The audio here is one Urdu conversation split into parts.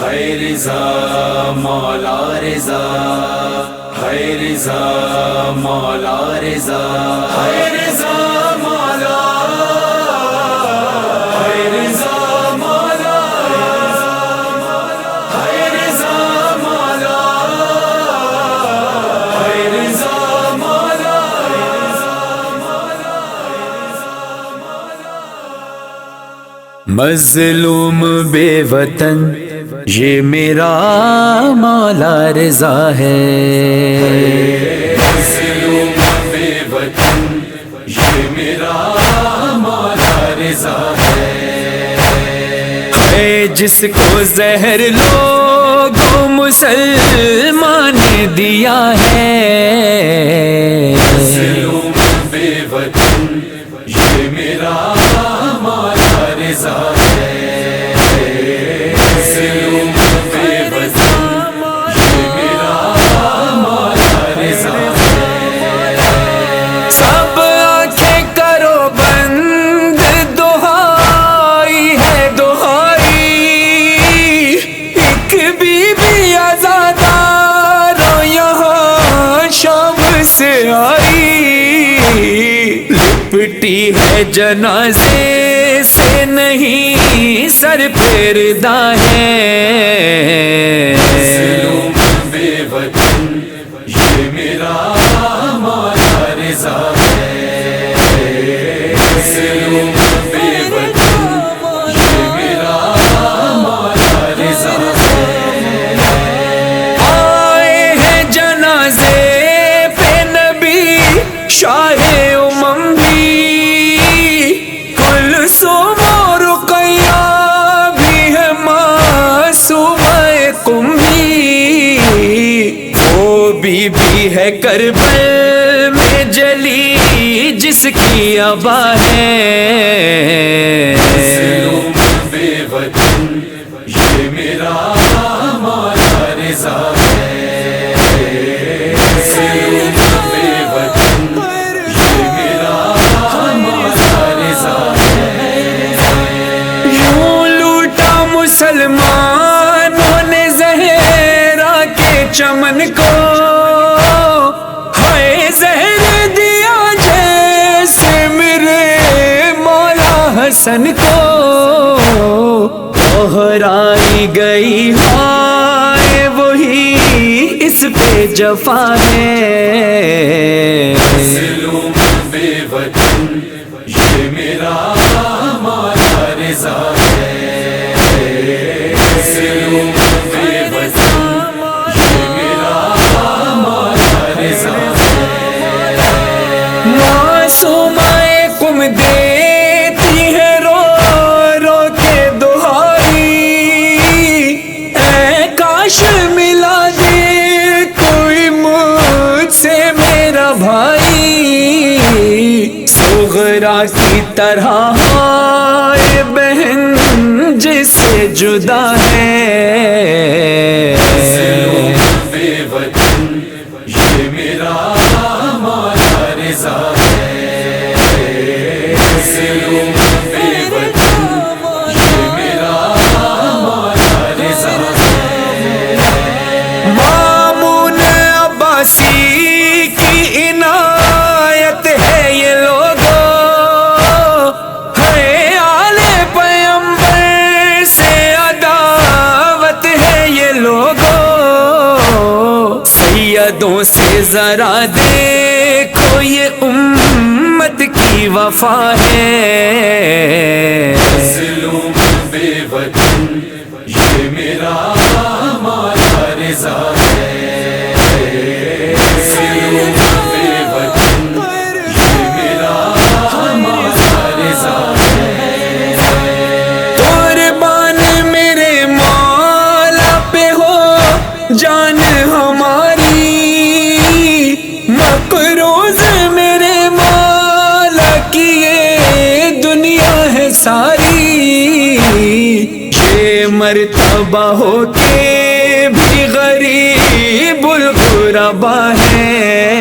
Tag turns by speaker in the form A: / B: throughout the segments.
A: ہے رضا مولا رضا، ہے رضا مولا رضا، ہے رضا مولا، ہے رضا مولا، ہے رضا مولا، ہے رضا مولا۔ مظلوم بے وطن یہ میرا مولا رضا ہے، مظلوم بے وطن یہ میرا مولا رضا ہے، جس کو زہر لوگوں مسلمان نے دیا ہے، مظلوم بے وطن یہ میرا مولا رضا ہے، مظلوم بے وطن یہ میرا مولا رضا ہے۔ سب آنکھیں کرو بند، دہائی ہے دہائی، ایک بی بی عزادارو یہاں شام سے آئی، لپٹی ہے جنازے سے نہیں سر پردہ ہے، مظلوم بے وطن یہ میرا مولا رضا ہے، مظلوم بے وطن یہ میرا مولا رضا ہے۔ آئے ہیں جنازے پہ نبی شاہ امم بھی، کلثوم اور رقیہ بھی ہے معصومہ قم بھی، وہ بی بی ہے کربل میں جلی جس کی ابا ہے، مظلوم بے وطن یہ میرا مولا رضا ہے، مظلوم بے وطن یہ میرا مولا رضا ہے۔ یوں لوٹا مسلمانوں نے زہرا کے چمن کو، ہائے زہر دیا جیسے میرے مولا حسن کو، دہرائی گئی ہائے وہی اس پہ جفا ہے، مظلوم بے وطن یہ میرا مولا رضا ہے، مظلوم بے وطن یہ میرا مولا رضا ہے۔ معصومہ قم دیتی ہے رو رو کے دہائی، اے کاش ملا دے کوئی مجھ سے میرا بھائی، صغرا کی طرح ہائے بہن جس سے جدا ہے، مظلوم بے وطن یہ میرا مولا رضا ہے، مظلوم بے وطن یہ میرا مولا رضا ہے۔ مامون عباسی کی عنایت ہے یہ لوگوں، ہے آل پیغمبر سے عداوت ہے یہ لوگوں، سیدوں سے ذرا دیکھو یہ امت کی وفا ہے، مظلوم بے وطن یہ میرا مولا رضا ہے، مظلوم بے وطن یہ میرا مولا رضا ہے۔ قربان میرے مولا پہ ہو جان ہماری، مقروض میرے مولا کی یہ دنیا ہے ساری، یہ مرتبہ ہو کے بھی غریب الغربا ہے،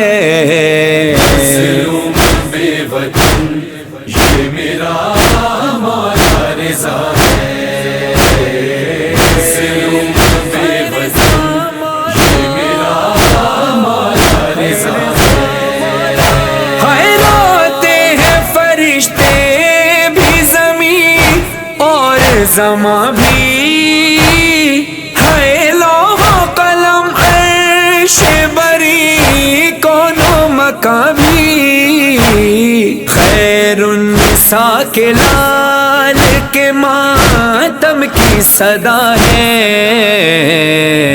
A: مظلوم بے وطن یہ میرا مولا رضا ہے، مظلوم زماں بھی ہے لوح و قلم عرش بری کون و مکان بھی خیر النساء کے لال کے ماتم کی صدا ہے